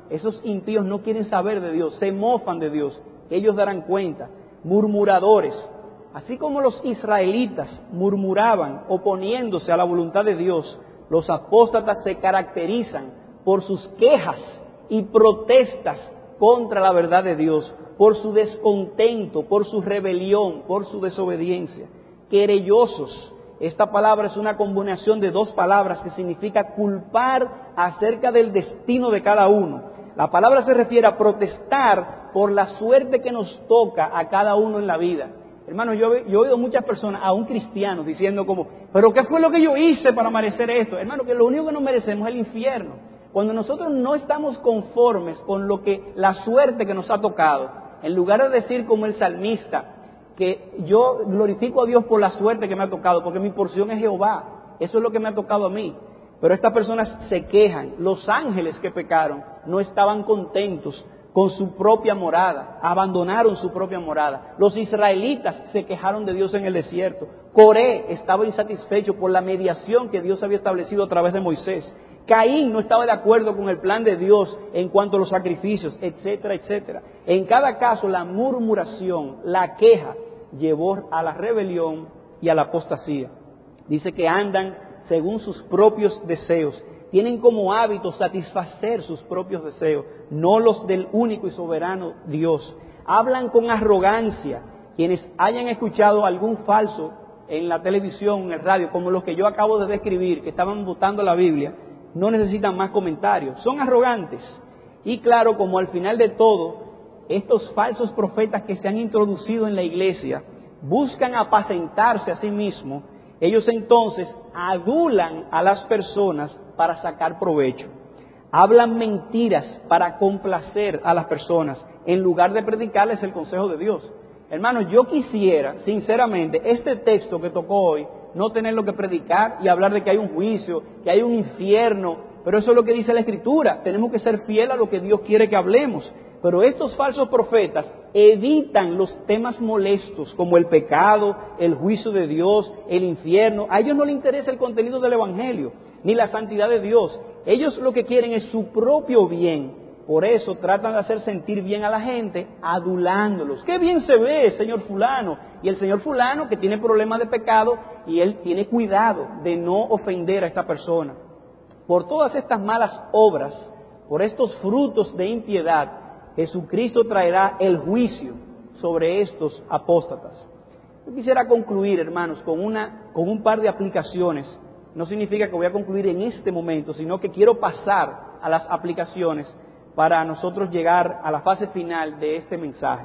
Esos impíos no quieren saber de Dios, se mofan de Dios. Ellos darán cuenta. Murmuradores. Así como los israelitas murmuraban oponiéndose a la voluntad de Dios, los apóstatas se caracterizan por sus quejas y protestas contra la verdad de Dios, por su descontento, por su rebelión, por su desobediencia. Querellosos. Esta palabra es una combinación de dos palabras que significa culpar acerca del destino de cada uno. La palabra se refiere a protestar por la suerte que nos toca a cada uno en la vida. Hermanos, yo he oído muchas personas, aún cristianos, diciendo como, ¿pero qué fue lo que yo hice para merecer esto? Hermano, que lo único que nos merecemos es el infierno. Cuando nosotros no estamos conformes con la suerte que nos ha tocado, en lugar de decir como el salmista, que yo glorifico a Dios por la suerte que me ha tocado, porque mi porción es Jehová, eso es lo que me ha tocado a mí. Pero estas personas se quejan. Los ángeles que pecaron no estaban contentos con su propia morada, abandonaron su propia morada. Los israelitas se quejaron de Dios en el desierto. Coré estaba insatisfecho por la mediación que Dios había establecido a través de Moisés. Caín no estaba de acuerdo con el plan de Dios en cuanto a los sacrificios, etcétera, etcétera. En cada caso, la murmuración, la queja, llevó a la rebelión y a la apostasía. Dice que andan según sus propios deseos. Tienen como hábito satisfacer sus propios deseos, no los del único y soberano Dios. Hablan con arrogancia. Quienes hayan escuchado algún falso en la televisión, en el radio, como los que yo acabo de describir, que estaban botando la Biblia, no necesitan más comentarios. Son arrogantes. Y claro, como al final de todo, estos falsos profetas que se han introducido en la iglesia buscan apacentarse a sí mismos. Ellos entonces adulan a las personas para sacar provecho. Hablan mentiras para complacer a las personas en lugar de predicarles el consejo de Dios. Hermanos, yo quisiera, sinceramente, este texto que tocó hoy, no tenerlo que predicar y hablar de que hay un juicio, que hay un infierno, pero eso es lo que dice la Escritura. Tenemos que ser fieles a lo que Dios quiere que hablemos. Pero estos falsos profetas evitan los temas molestos como el pecado, el juicio de Dios, el infierno. A ellos no les interesa el contenido del Evangelio, ni la santidad de Dios. Ellos lo que quieren es su propio bien. Por eso tratan de hacer sentir bien a la gente adulándolos. ¡Qué bien se ve, señor fulano! Y el señor fulano que tiene problemas de pecado y él tiene cuidado de no ofender a esta persona. Por todas estas malas obras, por estos frutos de impiedad, Jesucristo traerá el juicio sobre estos apóstatas. Yo quisiera concluir, hermanos, con un par de aplicaciones. No significa que voy a concluir en este momento, sino que quiero pasar a las aplicaciones para nosotros llegar a la fase final de este mensaje.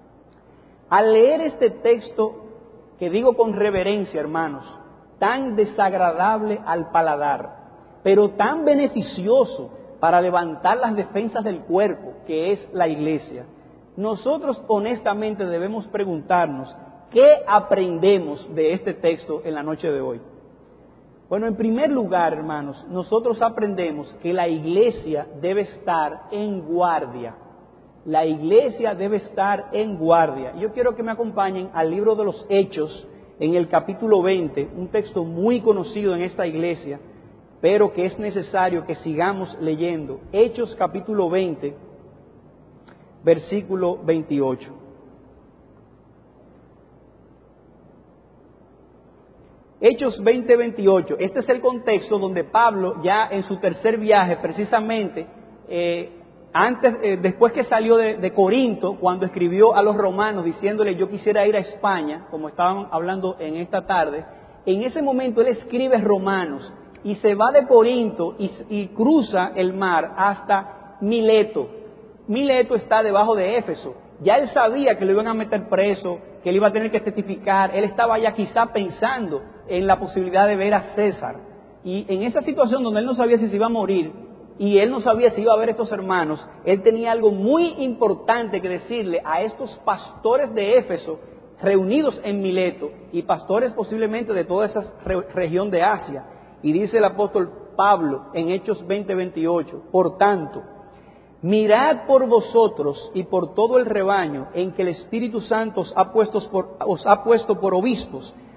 Al leer este texto, que digo con reverencia, hermanos, tan desagradable al paladar, pero tan beneficioso para levantar las defensas del cuerpo, que es la iglesia, nosotros honestamente debemos preguntarnos, ¿qué aprendemos de este texto en la noche de hoy? Bueno, en primer lugar, hermanos, nosotros aprendemos que la iglesia debe estar en guardia. La iglesia debe estar en guardia. Yo quiero que me acompañen al libro de los Hechos, en el capítulo 20, un texto muy conocido en esta iglesia, pero que es necesario que sigamos leyendo. Hechos capítulo 20, versículo 28. Hechos 20, 28. Este es el contexto donde Pablo, ya en su tercer viaje, precisamente, después que salió de Corinto, cuando escribió a los romanos diciéndole yo quisiera ir a España, como estaban hablando en esta tarde, en ese momento él escribe Romanos y se va de Corinto y cruza el mar hasta Mileto. Mileto está debajo de Éfeso. Ya él sabía que lo iban a meter preso, que él iba a tener que testificar. Él estaba ya quizá pensando en la posibilidad de ver a César. Y en esa situación donde él no sabía si se iba a morir y él no sabía si iba a ver a estos hermanos, él tenía algo muy importante que decirle a estos pastores de Éfeso reunidos en Mileto y pastores posiblemente de toda esa región de Asia. Y dice el apóstol Pablo en Hechos 20, 28, por tanto, mirad por vosotros y por todo el rebaño en que el Espíritu Santo os ha puesto por obispos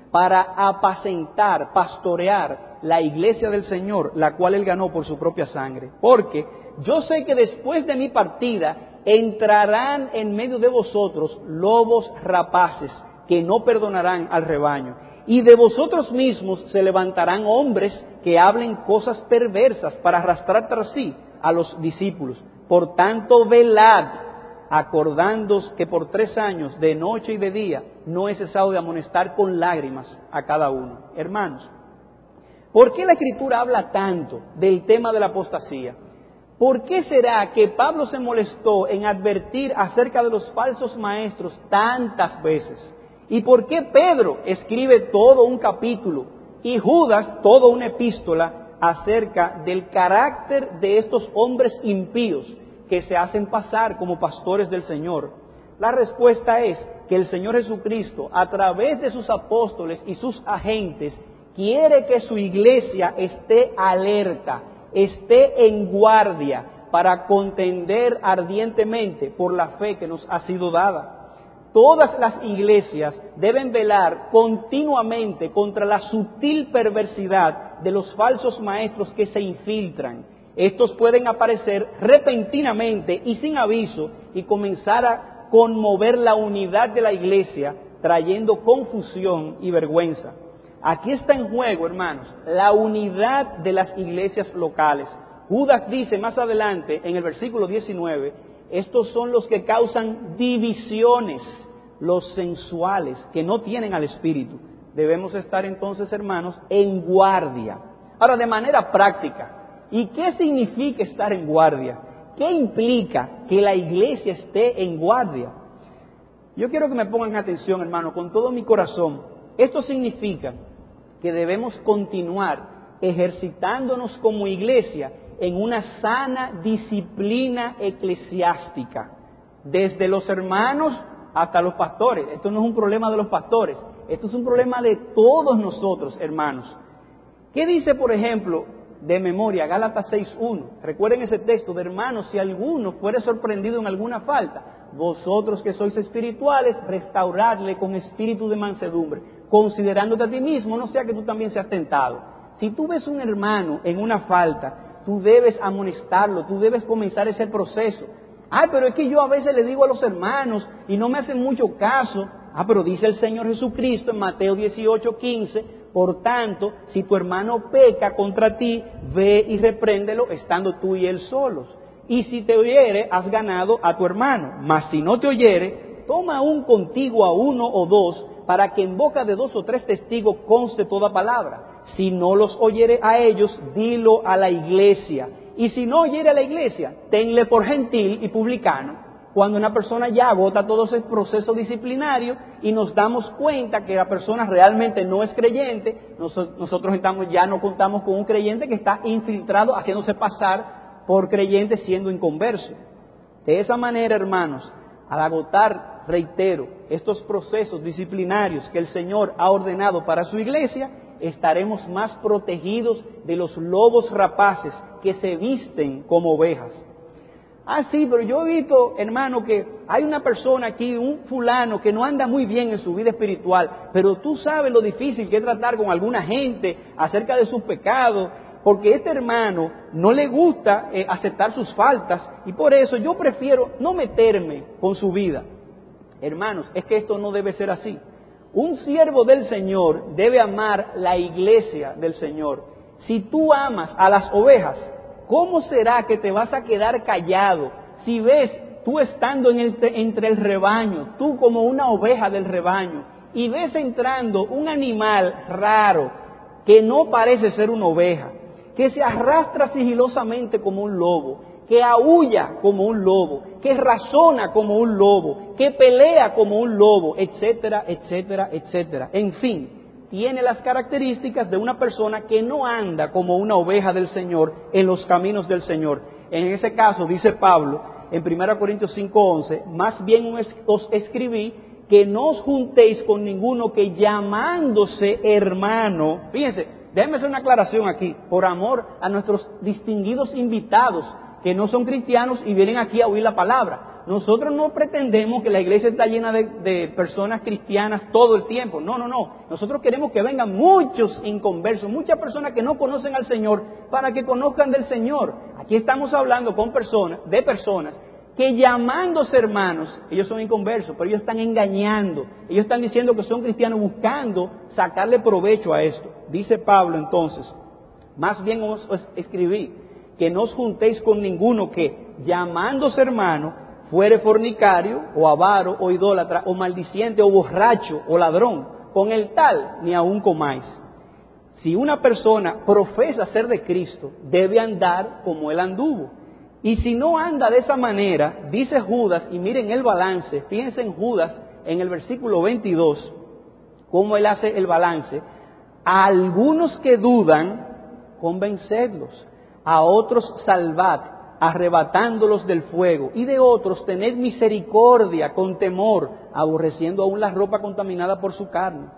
para apacentar, pastorear la iglesia del Señor, la cual Él ganó por su propia sangre. Porque yo sé que después de mi partida entrarán en medio de vosotros lobos rapaces que no perdonarán al rebaño. Y de vosotros mismos se levantarán hombres que hablen cosas perversas para arrastrar tras sí a los discípulos. Por tanto, velad, acordándoos que por 3 años, de noche y de día, no he cesado de amonestar con lágrimas a cada uno. Hermanos, ¿por qué la Escritura habla tanto del tema de la apostasía? ¿Por qué será que Pablo se molestó en advertir acerca de los falsos maestros tantas veces? ¿Y por qué Pedro escribe todo un capítulo y Judas toda una epístola acerca del carácter de estos hombres impíos que se hacen pasar como pastores del Señor? La respuesta es que el Señor Jesucristo, a través de sus apóstoles y sus agentes, quiere que su iglesia esté alerta, esté en guardia para contender ardientemente por la fe que nos ha sido dada. Todas las iglesias deben velar continuamente contra la sutil perversidad de los falsos maestros que se infiltran. Estos pueden aparecer repentinamente y sin aviso y comenzar a conmover la unidad de la iglesia, trayendo confusión y vergüenza. Aquí está en juego, hermanos, la unidad de las iglesias locales. Judas dice más adelante, en el versículo 19, estos son los que causan divisiones, los sensuales, que no tienen al Espíritu. Debemos estar entonces, hermanos, en guardia. Ahora, de manera práctica, ¿y qué significa estar en guardia? ¿Qué implica que la iglesia esté en guardia? Yo quiero que me pongan atención, hermano, con todo mi corazón. Esto significa que debemos continuar ejercitándonos como iglesia en una sana disciplina eclesiástica, desde los hermanos hasta los pastores. Esto no es un problema de los pastores, esto es un problema de todos nosotros, hermanos. ¿Qué dice, por ejemplo, de memoria, Gálatas 6:1? Recuerden ese texto de hermanos, si alguno fuere sorprendido en alguna falta, vosotros que sois espirituales, restauradle con espíritu de mansedumbre, considerándote a ti mismo, no sea que tú también seas tentado. Si tú ves un hermano en una falta, tú debes amonestarlo, tú debes comenzar ese proceso. Pero es que yo a veces le digo a los hermanos y no me hacen mucho caso. Pero dice el Señor Jesucristo en Mateo 18:15, por tanto, si tu hermano peca contra ti, ve y repréndelo estando tú y él solos. Y si te oyere, has ganado a tu hermano. Mas si no te oyere, toma aún contigo a 1 o 2, para que en boca de 2 o 3 testigos conste toda palabra. Si no los oyere a ellos, dilo a la iglesia. Y si no oyere a la iglesia, tenle por gentil y publicano. Cuando una persona ya agota todo ese proceso disciplinario y nos damos cuenta que la persona realmente no es creyente, nosotros ya no contamos con un creyente que está infiltrado haciéndose pasar por creyente siendo inconverso. De esa manera, hermanos, al agotar, reitero, estos procesos disciplinarios que el Señor ha ordenado para su iglesia, estaremos más protegidos de los lobos rapaces que se visten como ovejas. Sí, pero yo he visto, hermano, que hay una persona aquí, un fulano, que no anda muy bien en su vida espiritual, pero tú sabes lo difícil que es tratar con alguna gente acerca de sus pecados, porque este hermano no le gusta aceptar sus faltas, y por eso yo prefiero no meterme con su vida. Hermanos, es que esto no debe ser así. Un siervo del Señor debe amar la iglesia del Señor. Si tú amas a las ovejas, ¿cómo será que te vas a quedar callado si ves tú estando entre el rebaño, tú como una oveja del rebaño, y ves entrando un animal raro que no parece ser una oveja, que se arrastra sigilosamente como un lobo, que aúlla como un lobo, que razona como un lobo, que pelea como un lobo, etcétera, etcétera, etcétera? En fin, tiene las características de una persona que no anda como una oveja del Señor en los caminos del Señor. En ese caso, dice Pablo en 1 Corintios 5:11, más bien os escribí que no os juntéis con ninguno que llamándose hermano, fíjense, déjenme hacer una aclaración aquí, por amor a nuestros distinguidos invitados que no son cristianos y vienen aquí a oír la palabra. nosotros no pretendemos que la iglesia está llena de personas cristianas todo el tiempo. No. Nosotros queremos que vengan muchos inconversos, muchas personas que no conocen al Señor, para que conozcan del Señor. Aquí estamos hablando de personas que llamándose hermanos, ellos son inconversos, pero ellos están engañando. Ellos están diciendo que son cristianos buscando sacarle provecho a esto. Dice Pablo entonces, más bien os escribí que no os juntéis con ninguno que, llamándose hermano, fuere fornicario, o avaro, o idólatra, o maldiciente, o borracho, o ladrón. Con el tal ni aun comáis. Si una persona profesa ser de Cristo, debe andar como él anduvo. Y si no anda de esa manera, dice Judas, y miren el balance, fíjense en Judas, en el versículo 22, cómo él hace el balance. A algunos que dudan, convencedlos; a otros salvad, arrebatándolos del fuego; y de otros tened misericordia con temor, aborreciendo aún la ropa contaminada por su carne.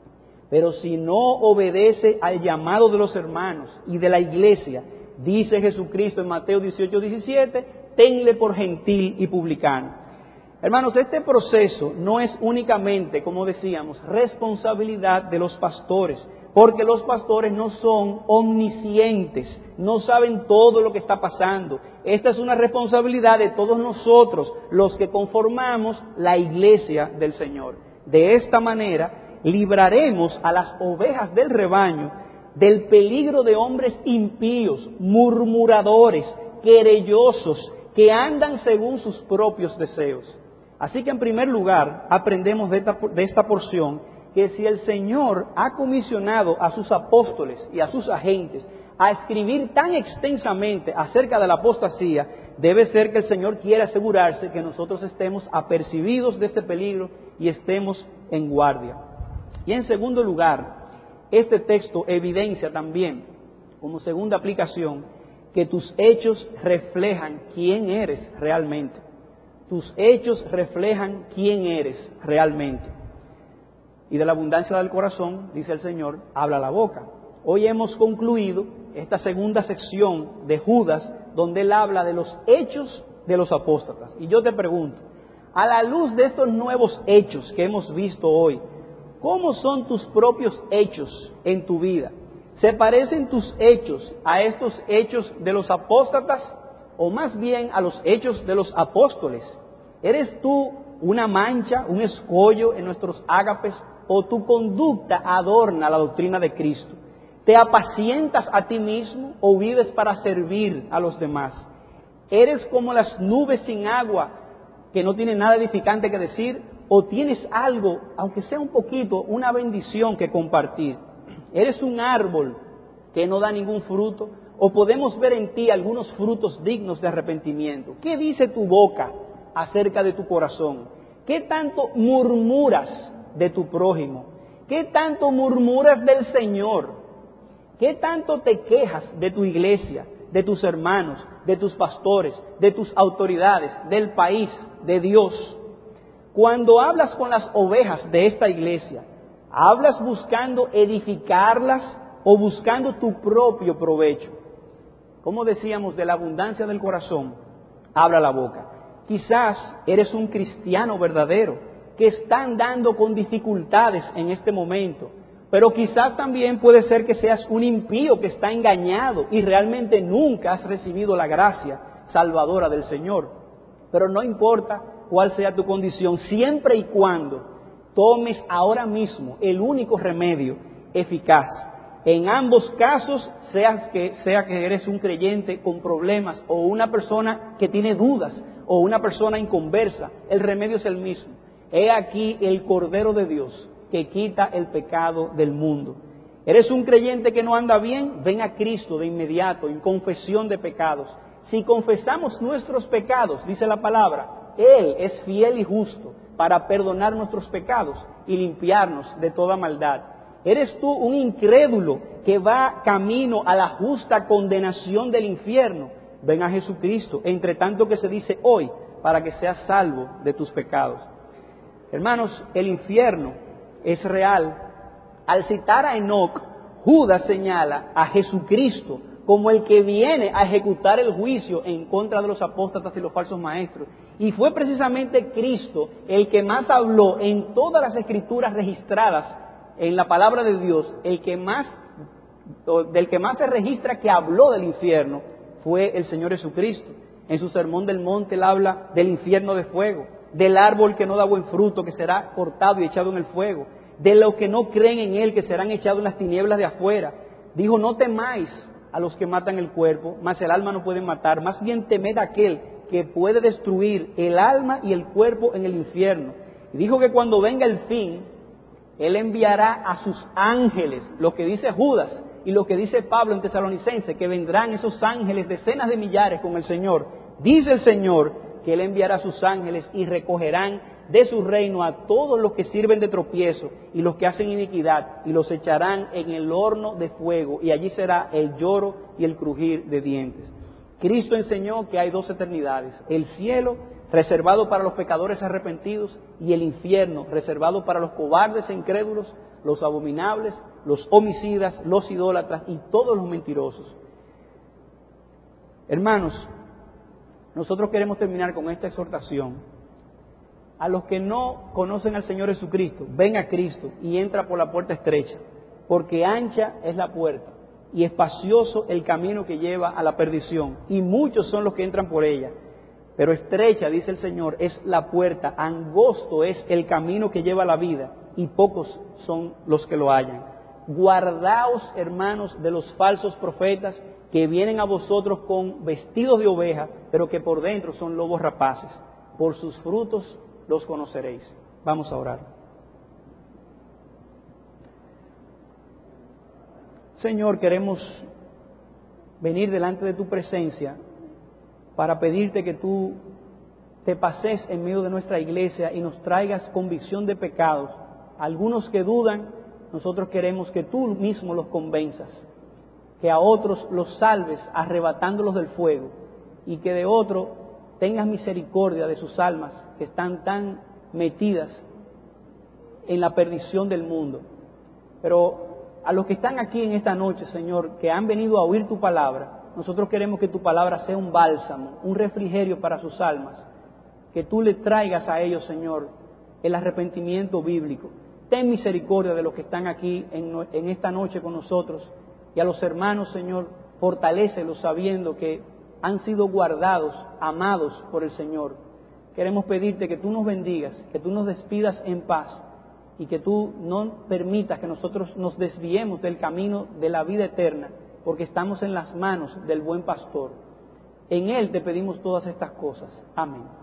Pero si no obedece al llamado de los hermanos y de la iglesia, dice Jesucristo en Mateo 18:17, tenle por gentil y publicano. Hermanos, este proceso no es únicamente, como decíamos, responsabilidad de los pastores, porque los pastores no son omniscientes, no saben todo lo que está pasando. Esta es una responsabilidad de todos nosotros, los que conformamos la iglesia del Señor. De esta manera, libraremos a las ovejas del rebaño del peligro de hombres impíos, murmuradores, querellosos, que andan según sus propios deseos. Así que en primer lugar aprendemos de esta porción que si el Señor ha comisionado a sus apóstoles y a sus agentes a escribir tan extensamente acerca de la apostasía, debe ser que el Señor quiere asegurarse que nosotros estemos apercibidos de este peligro y estemos en guardia. Y en segundo lugar, este texto evidencia también, como segunda aplicación, que tus hechos reflejan quién eres realmente. Tus hechos reflejan quién eres realmente. Y de la abundancia del corazón, dice el Señor, habla la boca. Hoy hemos concluido esta segunda sección de Judas, donde él habla de los hechos de los apóstoles. Y yo te pregunto, a la luz de estos nuevos hechos que hemos visto hoy, ¿cómo son tus propios hechos en tu vida? ¿Se parecen tus hechos a estos hechos de los apóstatas o más bien a los hechos de los apóstoles? ¿Eres tú una mancha, un escollo en nuestros ágapes o tu conducta adorna la doctrina de Cristo? ¿Te apacientas a ti mismo o vives para servir a los demás? ¿Eres como las nubes sin agua que no tienen nada edificante que decir? ¿O tienes algo, aunque sea un poquito, una bendición que compartir? ¿Eres un árbol que no da ningún fruto? ¿O podemos ver en ti algunos frutos dignos de arrepentimiento? ¿Qué dice tu boca acerca de tu corazón? ¿Qué tanto murmuras de tu prójimo? ¿Qué tanto murmuras del Señor? ¿Qué tanto te quejas de tu iglesia, de tus hermanos, de tus pastores, de tus autoridades, del país, de Dios? Cuando hablas con las ovejas de esta iglesia, ¿hablas buscando edificarlas o buscando tu propio provecho? Como decíamos, de la abundancia del corazón habla la boca. Quizás eres un cristiano verdadero que está andando con dificultades en este momento, pero quizás también puede ser que seas un impío que está engañado y realmente nunca has recibido la gracia salvadora del Señor. Pero no importa cuál sea tu condición, siempre y cuando tomes ahora mismo el único remedio eficaz. En ambos casos, sea que eres un creyente con problemas o una persona que tiene dudas o una persona inconversa, el remedio es el mismo. He aquí el Cordero de Dios que quita el pecado del mundo. ¿Eres un creyente que no anda bien? Ven a Cristo de inmediato en confesión de pecados. Si confesamos nuestros pecados, dice la palabra, Él es fiel y justo para perdonar nuestros pecados y limpiarnos de toda maldad. ¿Eres tú un incrédulo que va camino a la justa condenación del infierno? Ven a Jesucristo, entre tanto que se dice hoy, para que seas salvo de tus pecados. Hermanos, el infierno es real. Al citar a Enoc, Judas señala a Jesucristo como el que viene a ejecutar el juicio en contra de los apóstatas y los falsos maestros. Y fue precisamente Cristo el que más habló en todas las escrituras registradas en la palabra de Dios, del que más se registra que habló del infierno fue el Señor Jesucristo. En su sermón del monte él habla del infierno de fuego, del árbol que no da buen fruto, que será cortado y echado en el fuego, de los que no creen en él, que serán echados en las tinieblas de afuera. Dijo, no temáis a los que matan el cuerpo, mas el alma no pueden matar, más bien temed a aquel que puede destruir el alma y el cuerpo en el infierno. Y dijo que cuando venga el fin, él enviará a sus ángeles, lo que dice Judas y lo que dice Pablo en Tesalonicenses, que vendrán esos ángeles, decenas de millares con el Señor. Dice el Señor que él enviará a sus ángeles y recogerán de su reino a todos los que sirven de tropiezo y los que hacen iniquidad, y los echarán en el horno de fuego, y allí será el lloro y el crujir de dientes. Cristo enseñó que hay dos eternidades: el cielo, reservado para los pecadores arrepentidos, y el infierno, reservado para los cobardes e incrédulos, los abominables, los homicidas, los idólatras y todos los mentirosos. Hermanos, nosotros queremos terminar con esta exhortación. A los que no conocen al Señor Jesucristo, ven a Cristo y entra por la puerta estrecha, porque ancha es la puerta y espacioso el camino que lleva a la perdición, y muchos son los que entran por ella. Pero estrecha, dice el Señor, es la puerta, angosto es el camino que lleva a la vida, y pocos son los que lo hallan. Guardaos, hermanos, de los falsos profetas que vienen a vosotros con vestidos de oveja, pero que por dentro son lobos rapaces. Por sus frutos los conoceréis. Vamos a orar. Señor, queremos venir delante de tu presencia para pedirte que tú te pases en medio de nuestra iglesia y nos traigas convicción de pecados. Algunos que dudan, nosotros queremos que tú mismo los convenzas, que a otros los salves arrebatándolos del fuego, y que de otro tengas misericordia de sus almas que están tan metidas en la perdición del mundo. Pero a los que están aquí en esta noche, Señor, que han venido a oír tu palabra, nosotros queremos que tu palabra sea un bálsamo, un refrigerio para sus almas, que tú le traigas a ellos, Señor, el arrepentimiento bíblico. Ten misericordia de los que están aquí en esta noche con nosotros, y a los hermanos, Señor, fortalécelos sabiendo que han sido guardados, amados por el Señor. Queremos pedirte que tú nos bendigas, que tú nos despidas en paz, y que tú no permitas que nosotros nos desviemos del camino de la vida eterna, porque estamos en las manos del buen pastor. En Él te pedimos todas estas cosas. Amén.